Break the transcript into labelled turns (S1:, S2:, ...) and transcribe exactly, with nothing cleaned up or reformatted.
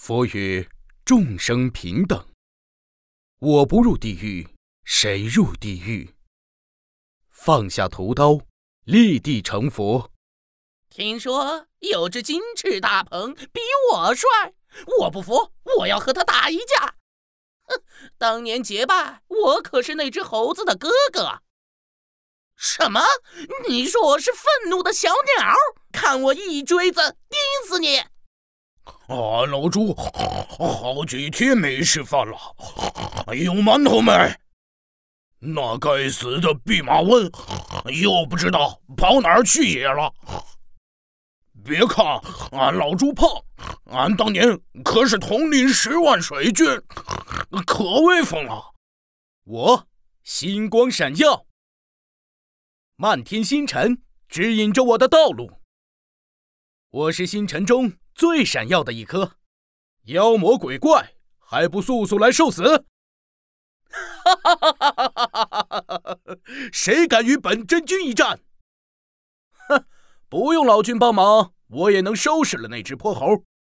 S1: 佛曰：众生平等，我不入地狱，谁入地狱？放下屠刀，立地成佛。
S2: 听说有只金翅大鹏比我帅，我不服，我要和他打一架。哼，当年结拜，我可是那只猴子的哥哥。什么？你说我是愤怒的小鸟？看我一锥子钉死你！
S3: 啊，老朱，好几天没吃饭了，有馒头没？那该死的弼马温又不知道跑哪儿去野了。别看俺老朱胖，俺当年可是统领十万水军，可威风了。
S1: 我星光闪耀，漫天星辰指引着我的道路。我是星辰中最闪耀的一颗，妖魔鬼怪还不速速来受死！谁敢与本真君一战？哼，不用老君帮忙，我也能收拾了那只泼猴。